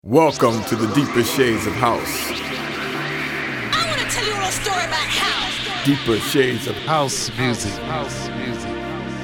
Welcome to the Deeper Shades of House. I want to tell you a little story about house. Deeper Shades of House music. House music.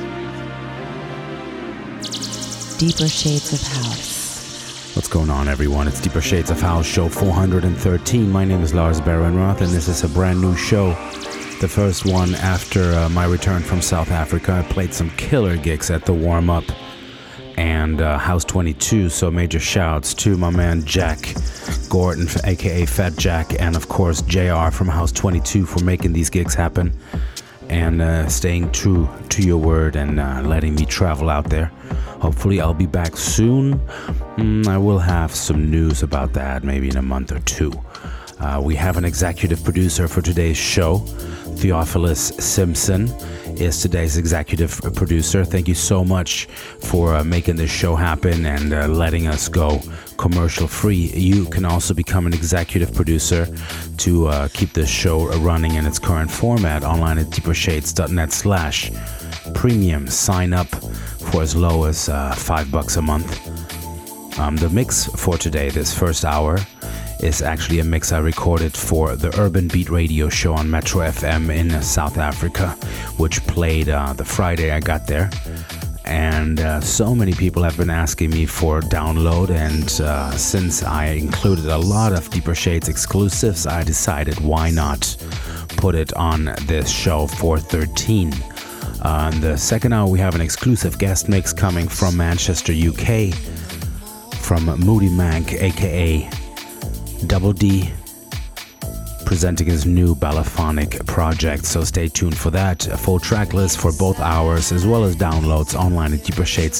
Deeper Shades of House. What's going on, everyone? It's Deeper Shades of House, show 413. My name is Lars Barenroth, and this is a brand new show. The first one after my return from South Africa. I played some killer gigs at the warm-up and House 22, so major shouts to my man Jack Gordon, aka Fat Jack, and of course JR from House 22 for making these gigs happen and staying true to your word and letting me travel out there. Hopefully I'll be back soon. I will have some news about that maybe in a month or two. We have an executive producer for today's show. Theophilus Simpson is today's executive producer. Thank you so much for making this show happen and letting us go commercial free. You can also become an executive producer to keep this show running in its current format online at deepershades.net/premium. Sign up for as low as $5 a month. The mix for today, this first hour, is actually a mix I recorded for the Urban Beat radio show on Metro FM in South Africa, which played the Friday I got there. And so many people have been asking me for download, and since I included a lot of Deeper Shades exclusives, I decided why not put it on this show 413. In the second hour, we have an exclusive guest mix coming from Manchester, UK, from Moody Mank, aka Double D, presenting his new Balafonic project, so stay tuned for that. A full track list for both hours as well as downloads online at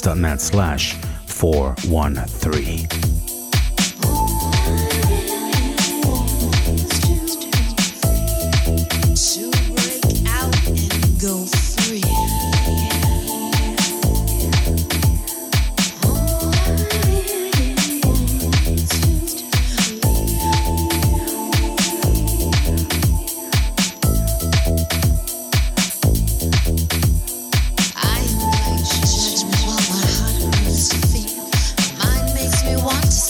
deepershades.net/413. Want to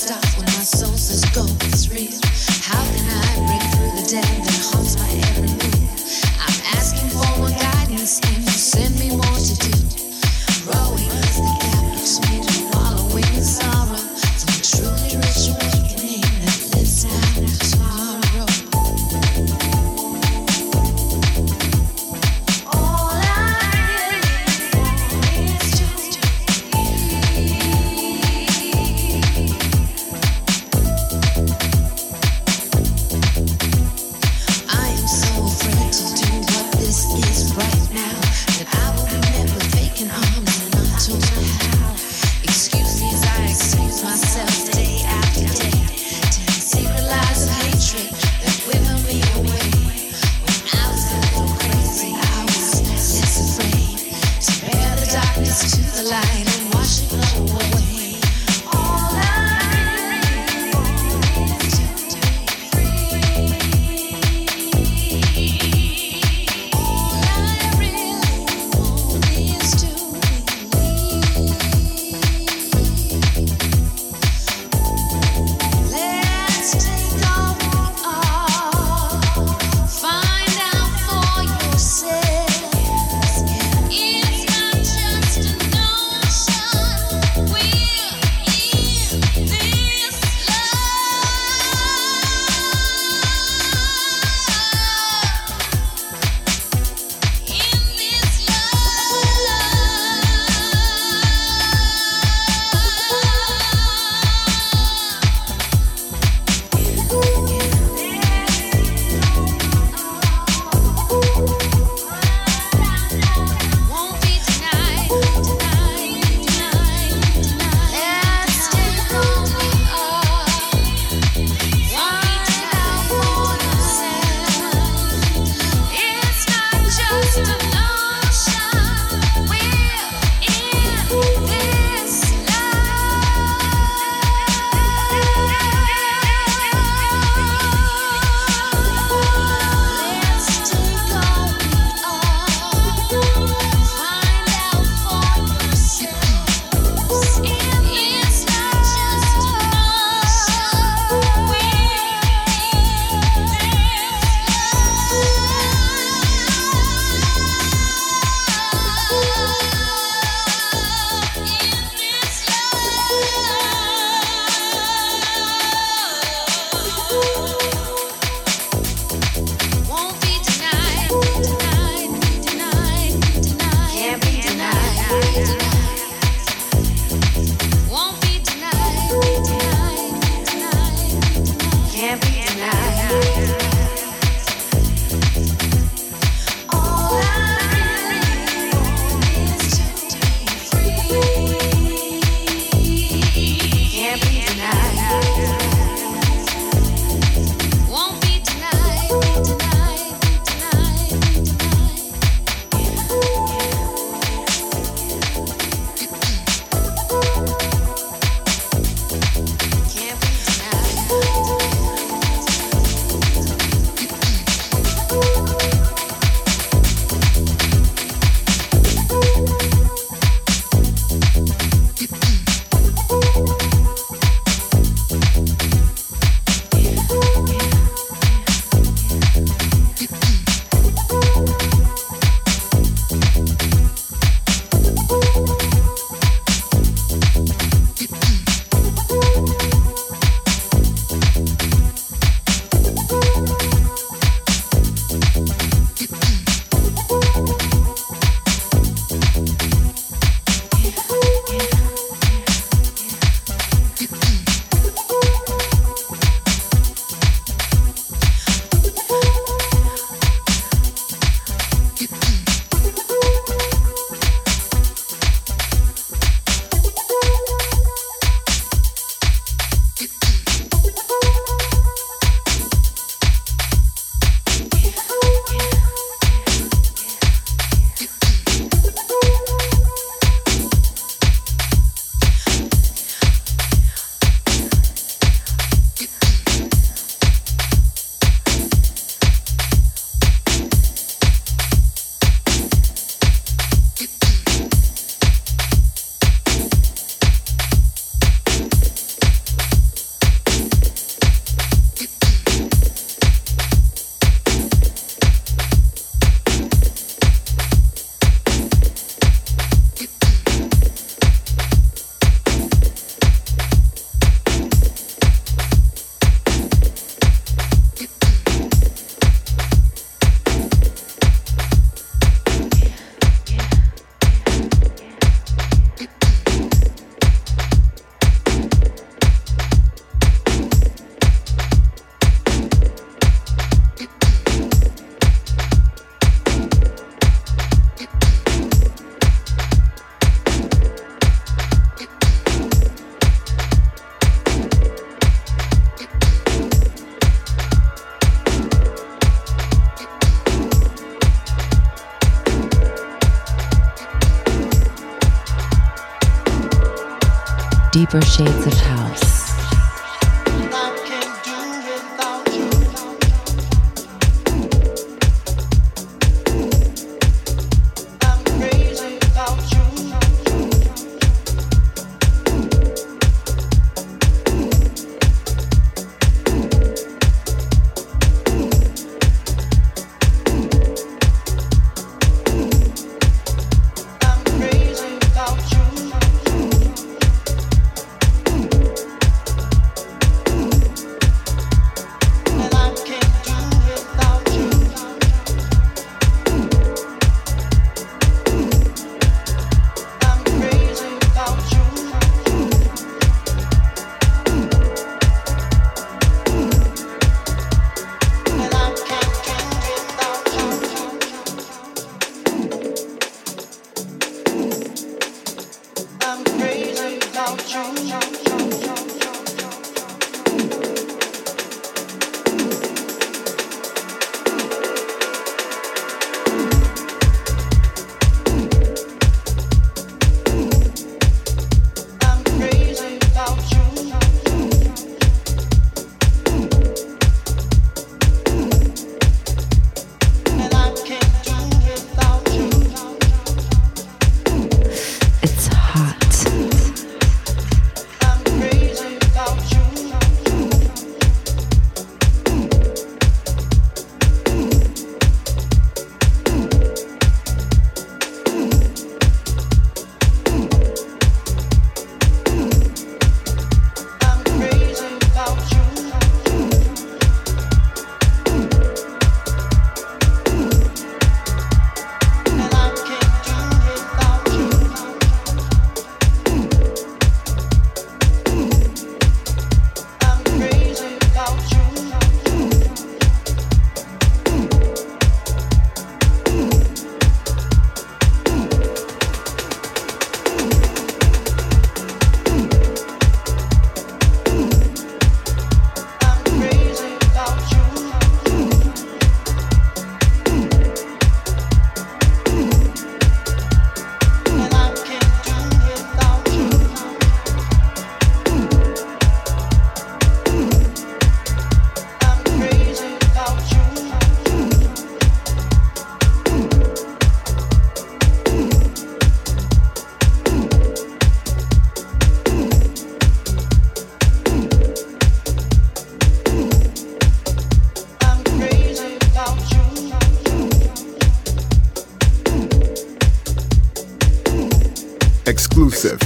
Deeper Shades of House. Exclusive.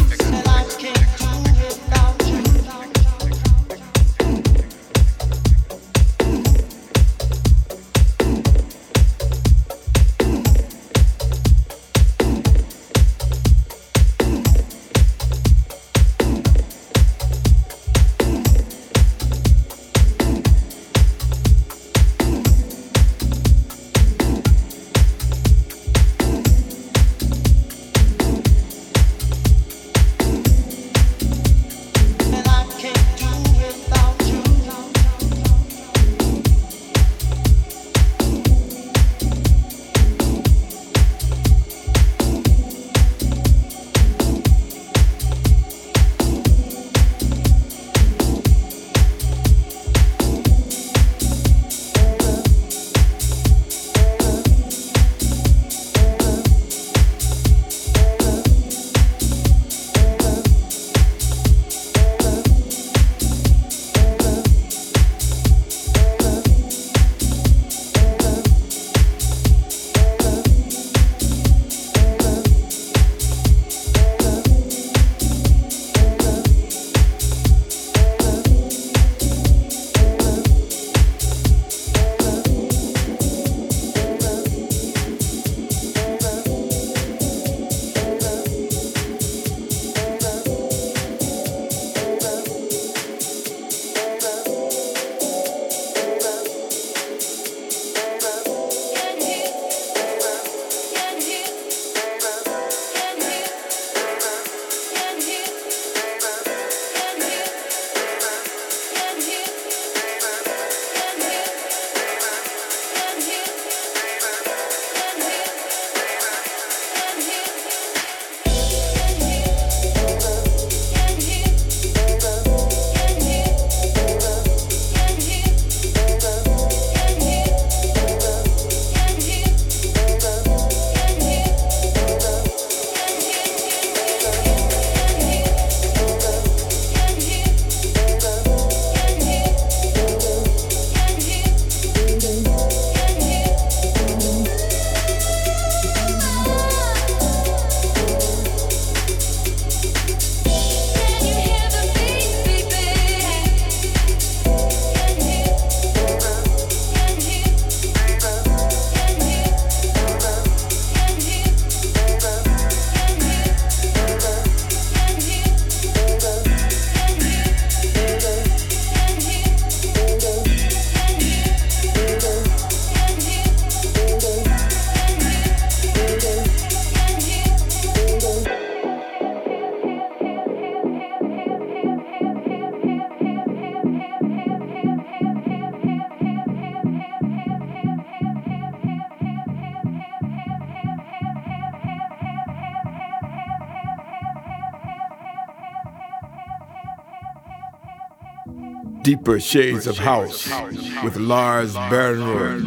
Deeper Shades of House with Lars Bernroth.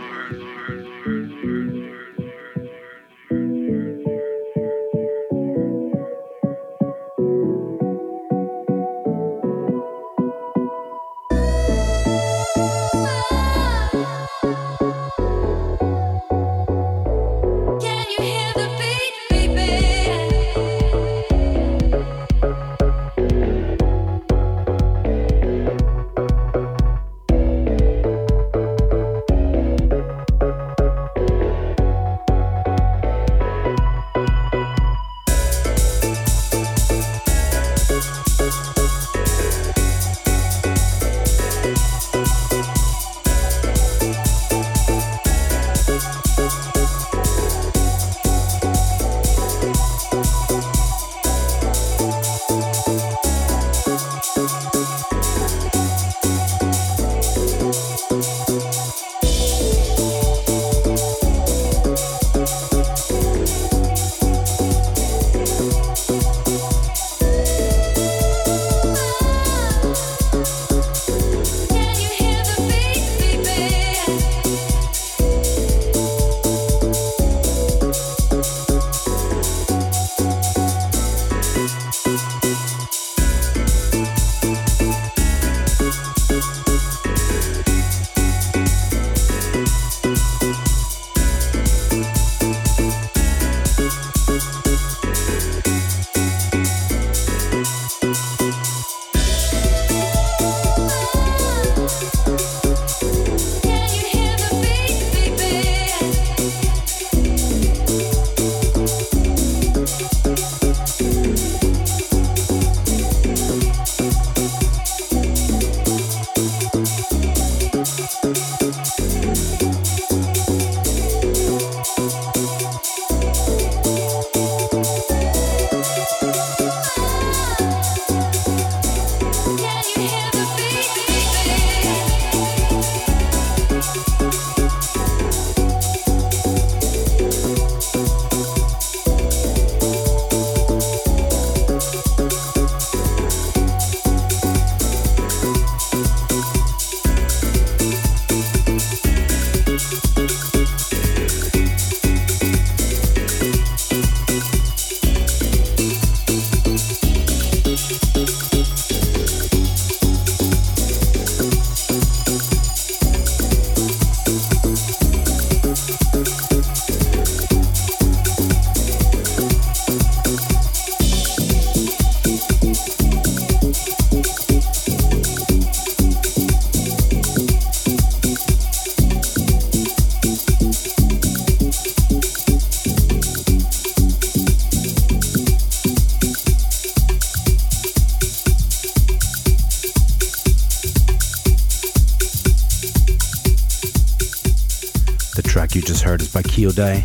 You just heard is by Kyodai.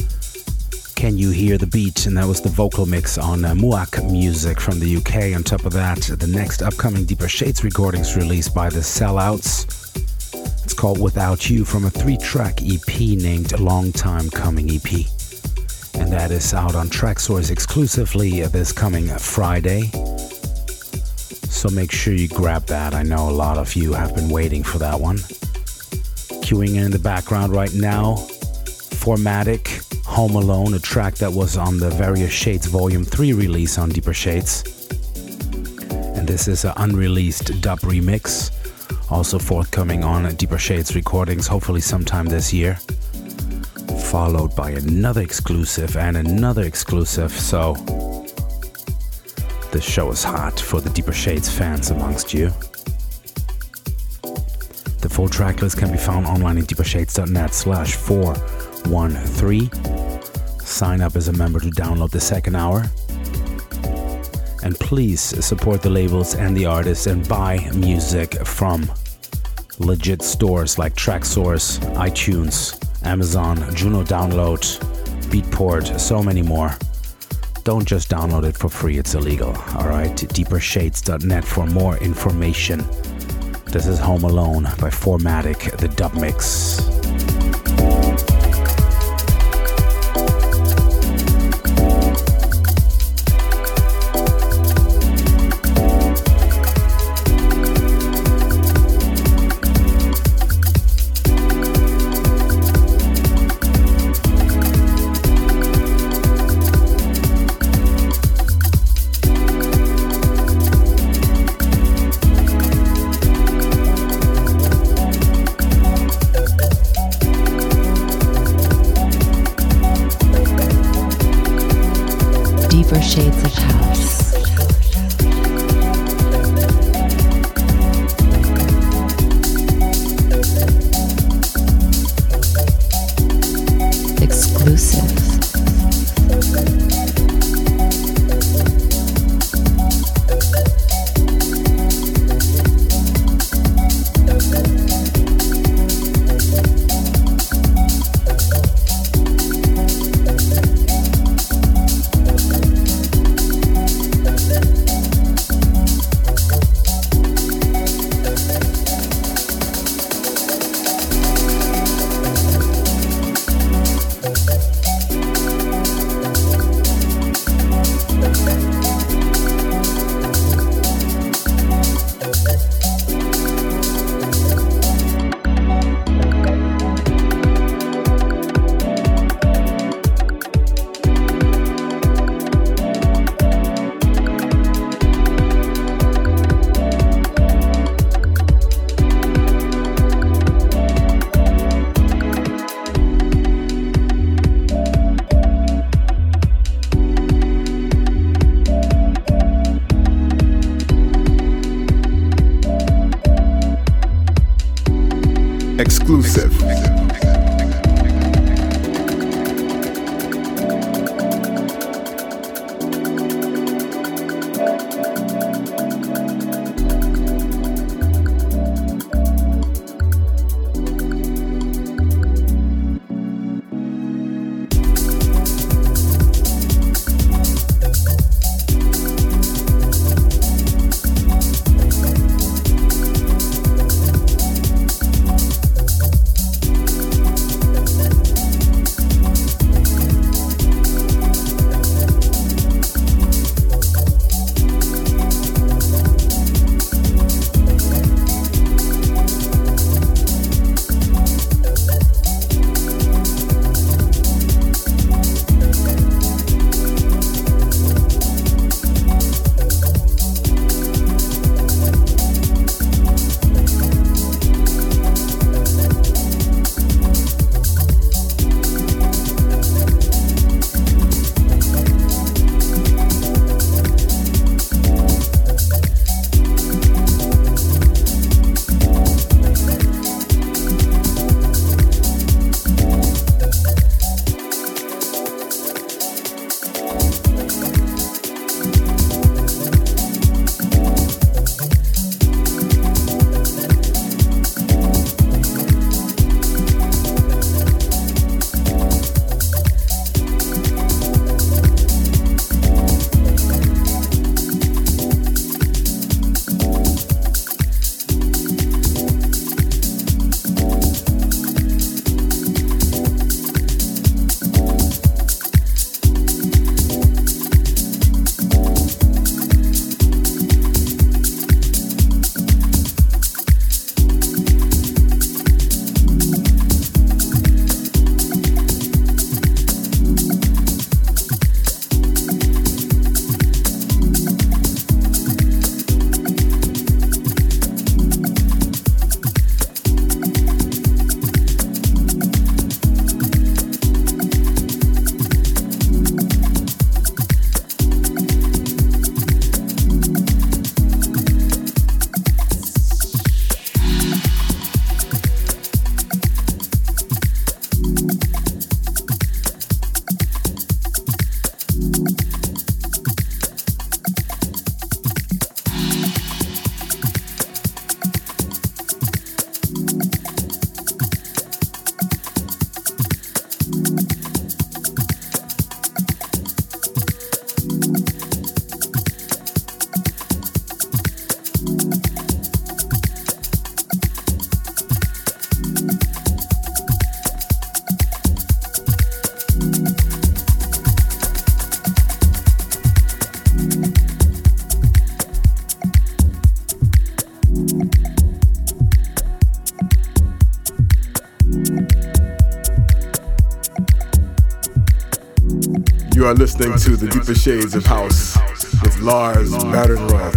Can You Hear the Beat? And that was the vocal mix on Muak Music from the UK. On top of that, the next upcoming Deeper Shades recordings released by the Sellouts. It's called Without You from a 3-track EP named Long Time Coming EP. And that is out on Traxsource exclusively this coming Friday. So make sure you grab that. I know a lot of you have been waiting for that one. Queuing in the background right now, Formatic, Home Alone, a track that was on the Various Shades Volume 3 release on Deeper Shades. And this is an unreleased dub remix, also forthcoming on Deeper Shades recordings, hopefully sometime this year. Followed by another exclusive and another exclusive, so this show is hot for the Deeper Shades fans amongst you. The full tracklist can be found online at deepershades.net/413. Sign up as a member to download the second hour. And please support the labels and the artists and buy music from legit stores like Traxsource, iTunes, Amazon, Juno Download, Beatport, so many more. Don't just download it for free, it's illegal. Alright, deepershades.net for more information. This is Home Alone by Formatic, the dub mix. Exclusive. You are listening to The Deeper Shades of House with Lars Badenroth.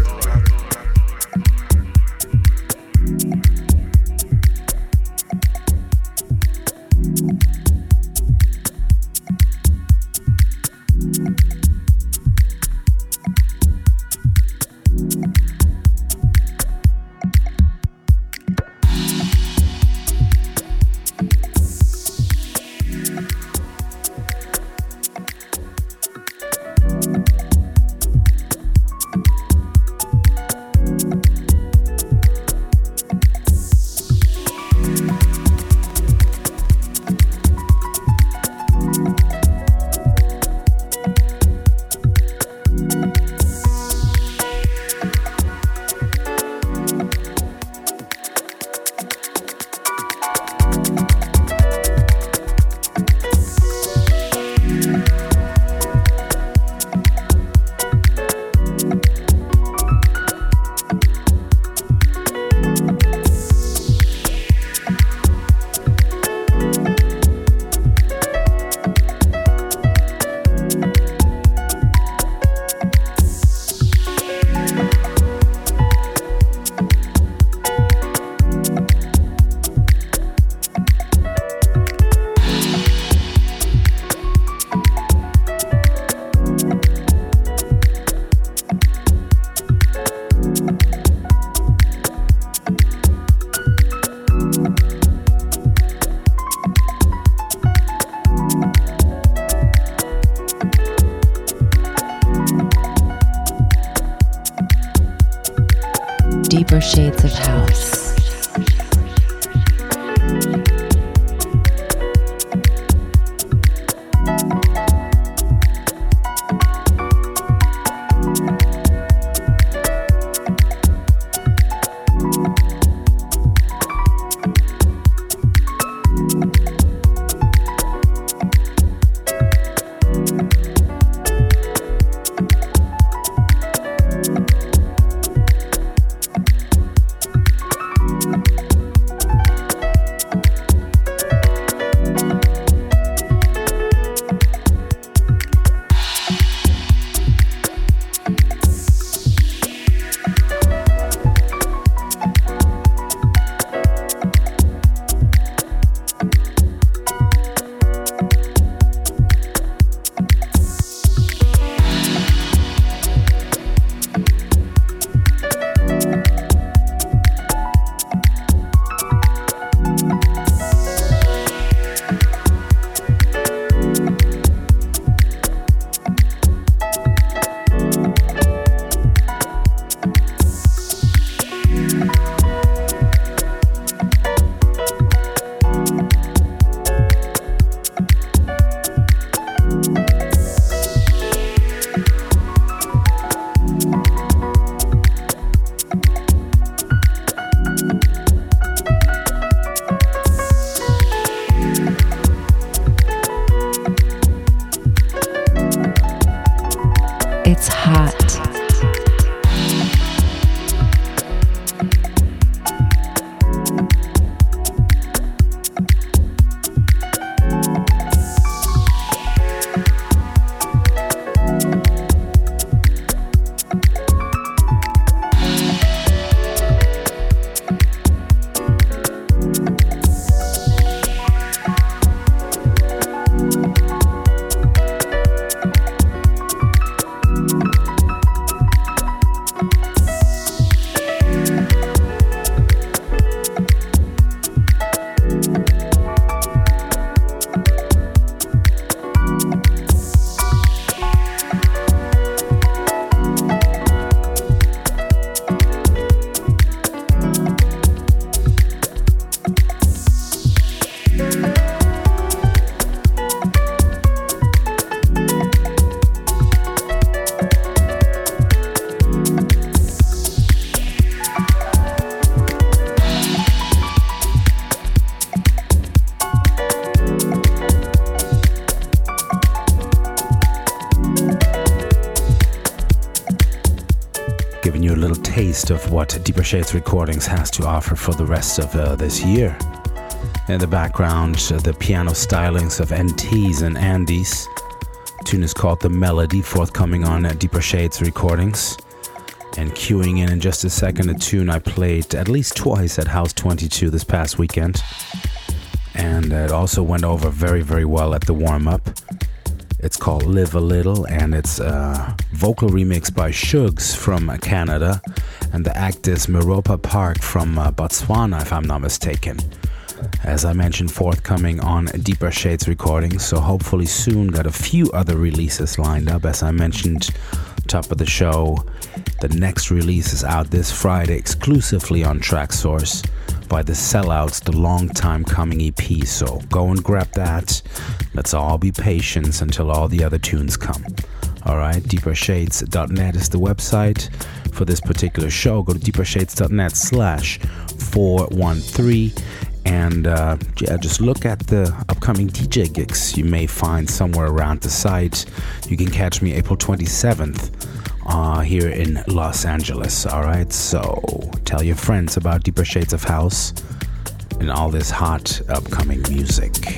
Shades of House. It's hot. Of what Deeper Shades Recordings has to offer for the rest of this year. In the background, the piano stylings of NTs and Andes. The tune is called The Melody, forthcoming on Deeper Shades Recordings. And queuing in just a second, a tune I played at least twice at House 22 this past weekend. And it also went over very, very well at the warm-up. It's called Live a Little, and it's a vocal remix by Shugs from Canada, and the act is Meropa Park from Botswana, if I'm not mistaken. As I mentioned, forthcoming on Deeper Shades Recordings, so hopefully soon got a few other releases lined up. As I mentioned, top of the show, the next release is out this Friday exclusively on Traxsource by the Sellouts, the long time coming EP, so go and grab that. Let's all be patient until all the other tunes come. Alright, deepershades.net is the website for this particular show. Go to deepershades.net/413 and just look at the upcoming DJ gigs you may find somewhere around the site. You can catch me April 27th here in Los Angeles. Alright, so tell your friends about Deeper Shades of House and all this hot upcoming music.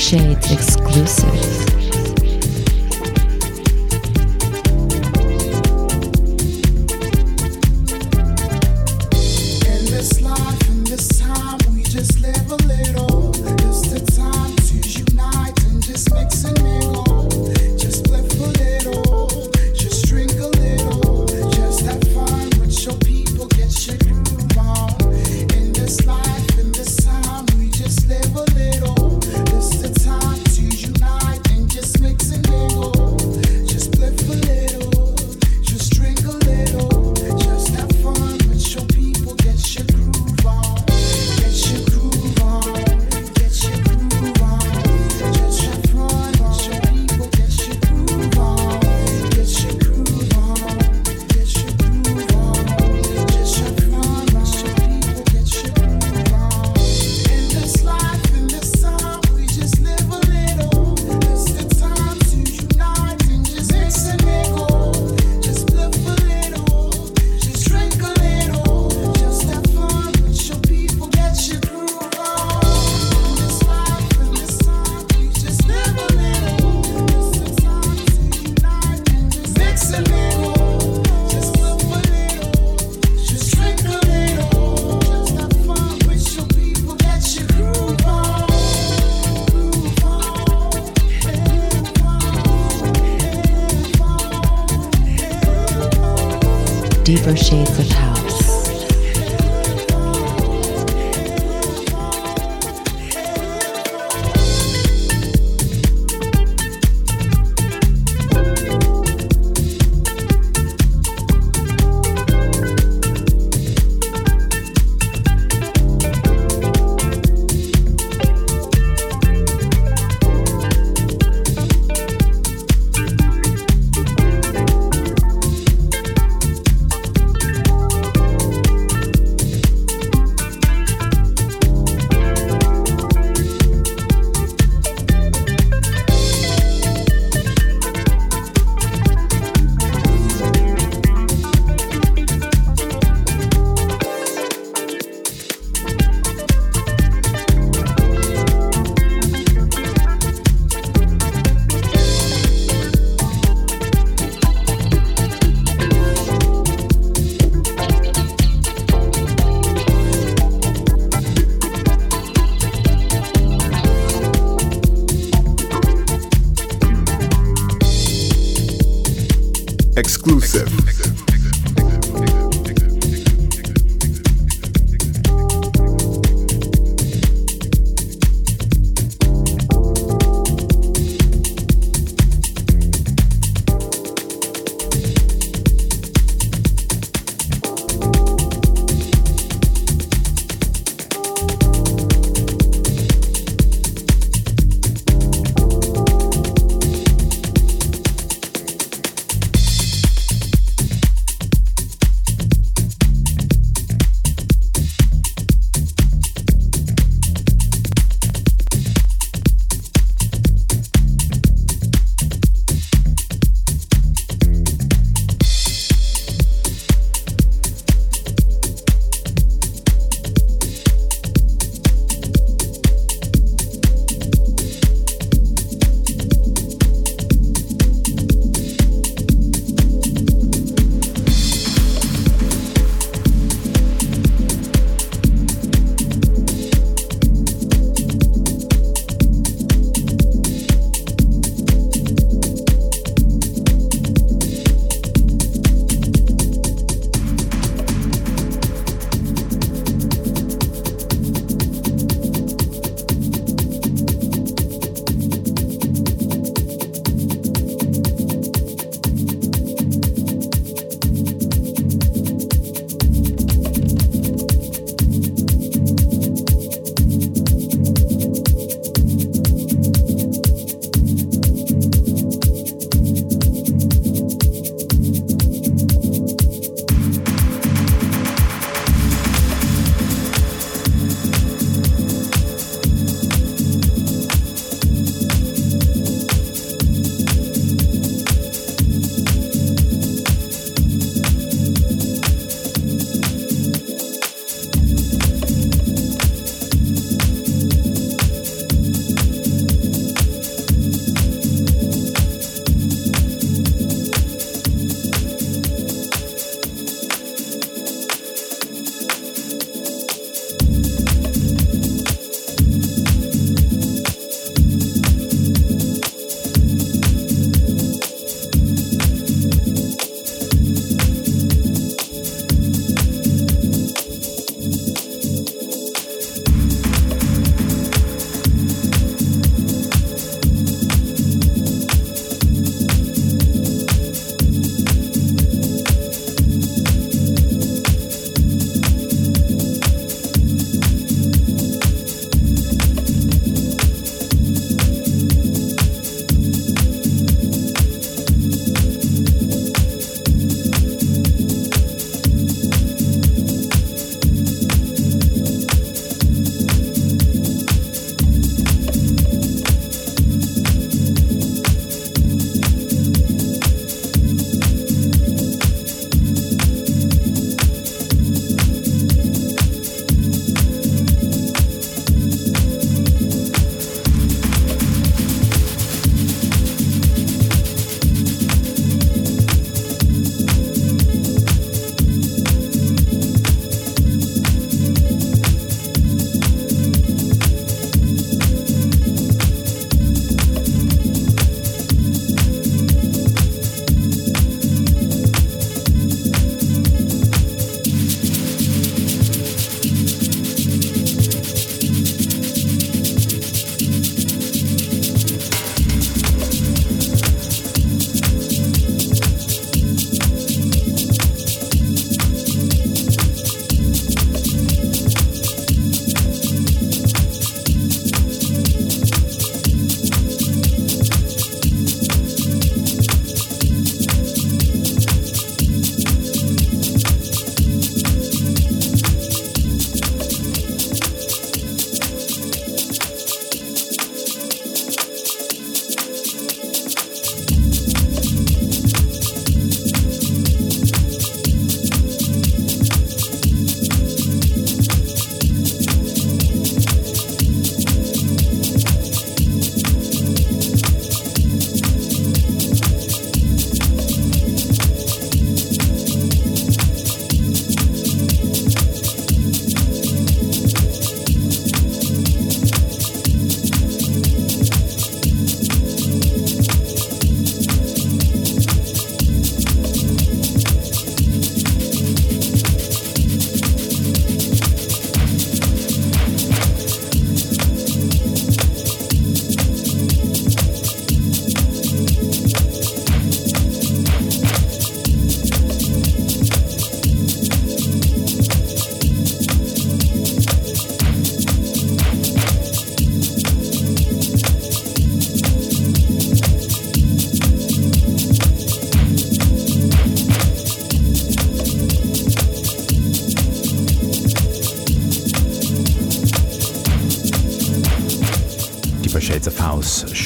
Shades exclusive. Deeper shades of house. Exclusive.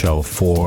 show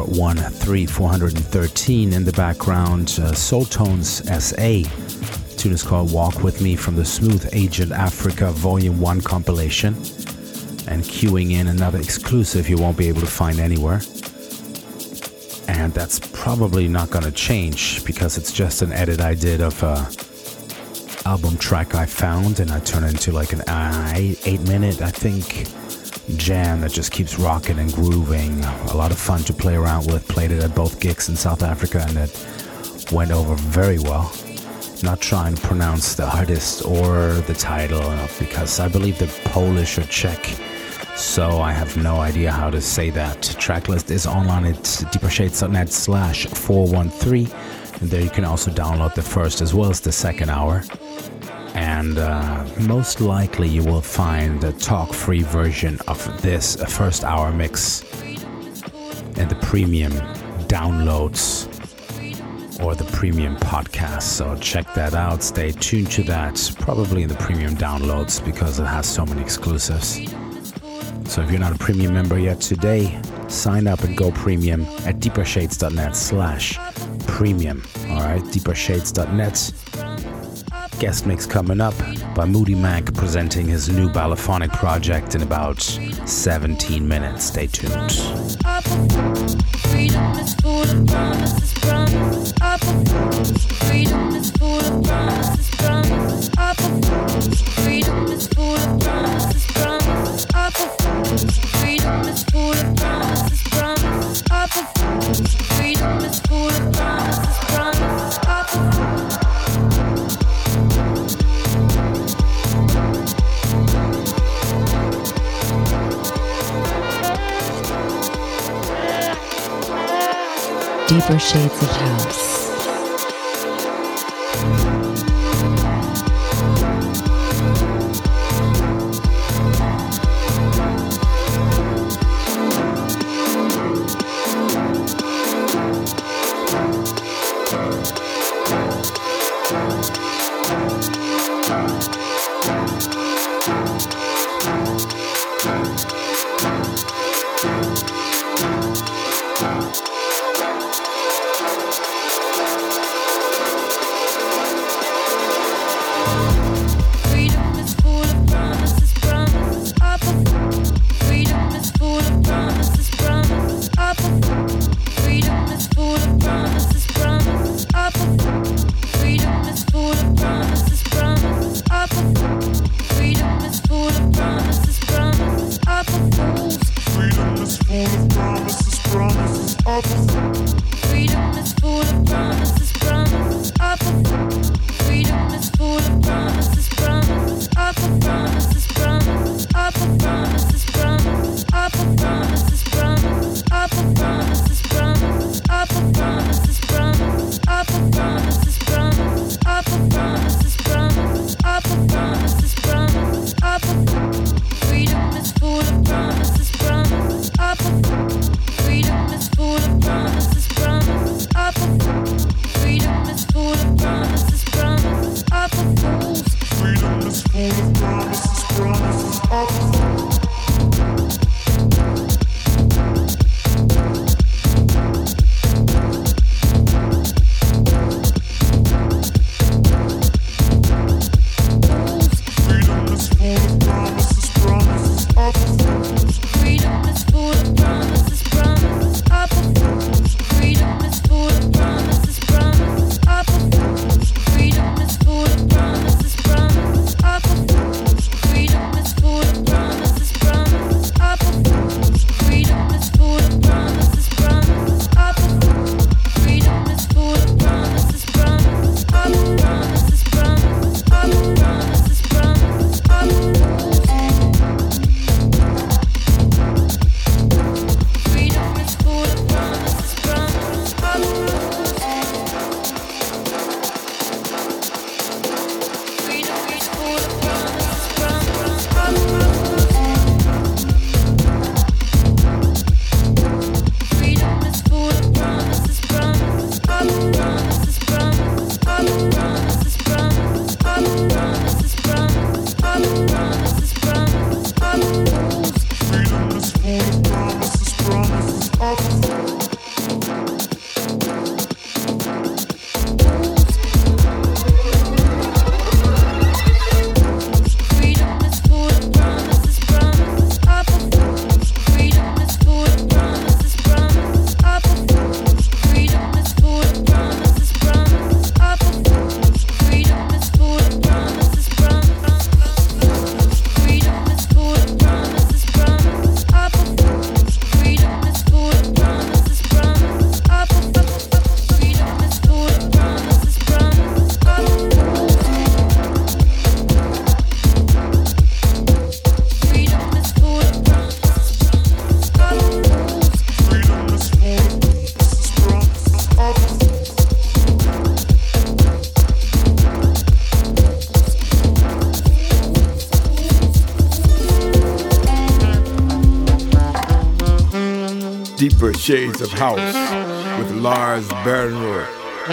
413. In the background, Soul Tones SA. The tune is called Walk With Me from the Smooth Agent Africa Volume 1 compilation. And queuing in another exclusive you won't be able to find anywhere. And that's probably not gonna change because it's just an edit I did of a album track I found, and I turned it into like an 8-minute, I think, jam that just keeps rocking and grooving. A lot of fun to play around with. Played it at both gigs in South Africa, and it went over very well. Not trying to pronounce the artist or the title because I believe they're Polish or Czech, so I have no idea how to say that. Tracklist is online at deepershades.net/413, and there you can also download the first as well as the second hour. And most likely you will find the talk-free version of this first hour mix in the premium downloads or the premium podcast. So check that out. Stay tuned to that, probably in the premium downloads because it has so many exclusives. So if you're not a premium member yet today, sign up and go premium at deepershades.net/premium. All right, deepershades.net. Guest mix coming up by Moody Mac, presenting his new Balafonic project in about 17 minutes. Stay tuned. Freedom is full of promises, promises. Freedom is full of promises, promises. Freedom is full of promises, promises. Freedom is full of promises, promises. Freedom is full of promises, promises. Deeper Shades of House. Deeper Shades of House with Lars Bärenroth.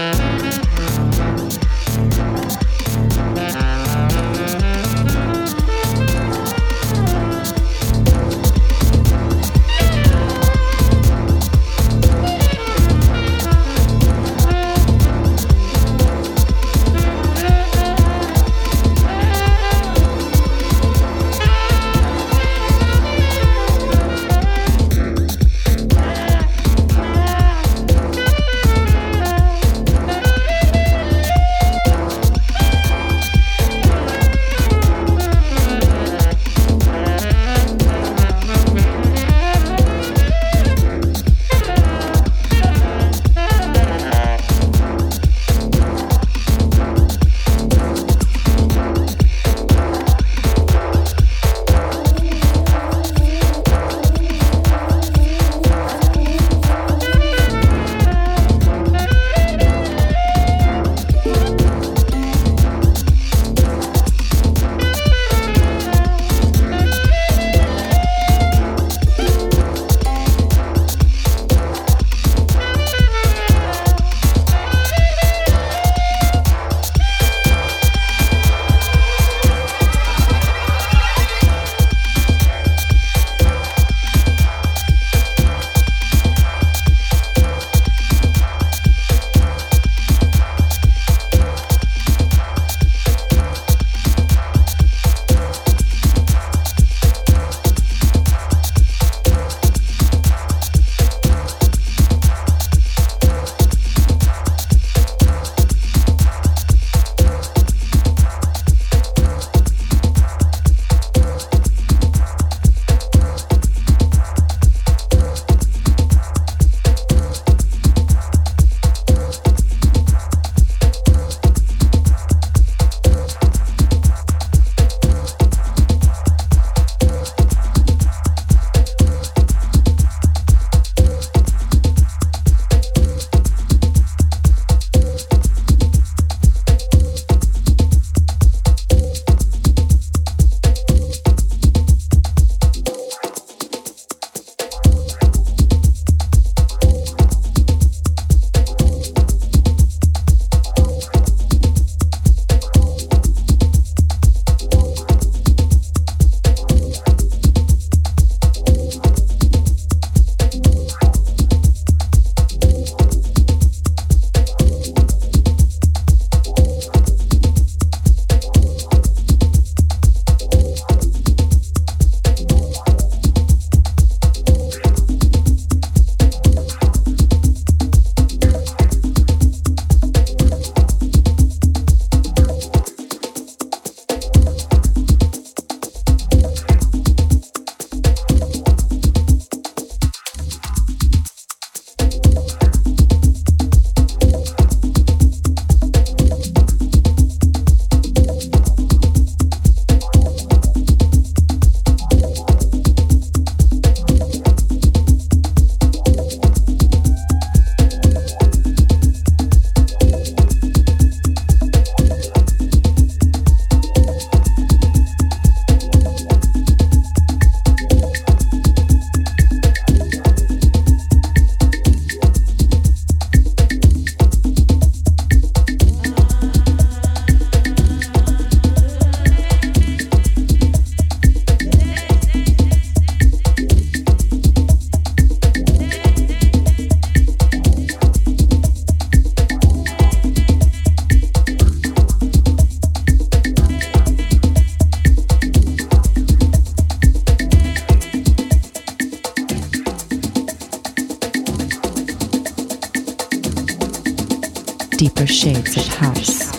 Deeper Shades of House.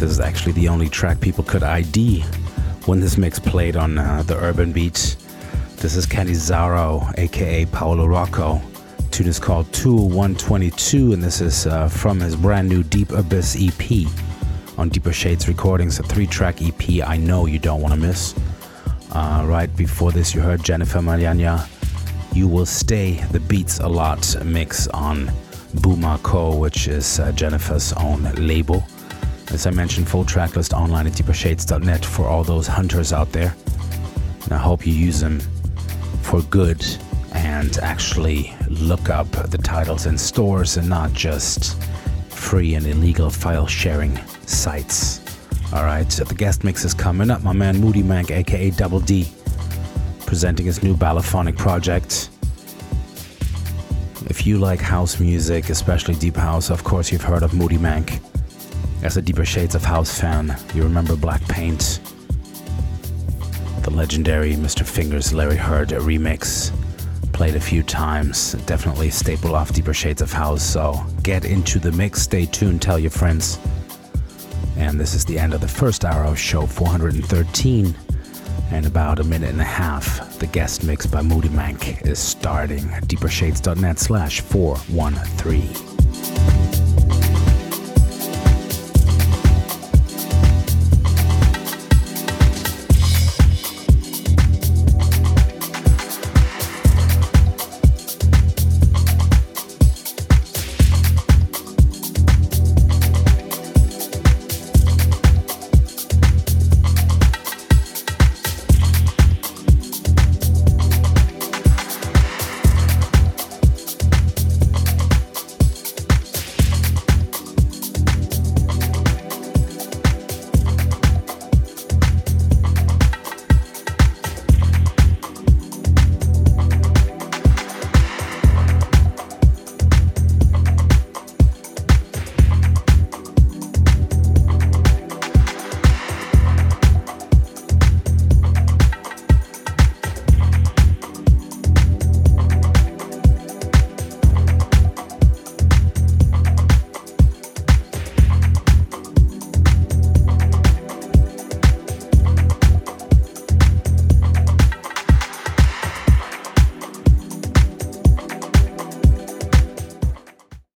This is actually the only track people could ID when this mix played on the Urban Beat. This is Canizaro, aka Paolo Rocco. Tune is called Tool 122, and this is from his brand new Deep Abyss EP on Deeper Shades Recordings, a 3-track EP I know you don't want to miss. Right before this, you heard Jennifer Mariana, You Will Stay, the Beats a Lot mix on Bumako, which is Jennifer's own label. As I mentioned, full track list online at deepershades.net for all those hunters out there. And I hope you use them for good and actually look up the titles in stores and not just free and illegal file sharing sites. Alright, so the guest mix is coming up. My man Moody Mank, aka Double D, presenting his new Balafonic project. If you like house music, especially deep house, of course you've heard of Moody Mank. As a Deeper Shades of House fan, you remember Black Paint, the legendary Mr. Fingers Larry Heard remix, played a few times, definitely a staple off Deeper Shades of House, so get into the mix, stay tuned, tell your friends. And this is the end of the first hour of show 413. In about a minute and a half, the guest mix by Moody Mank is starting. Deepershades.net/413.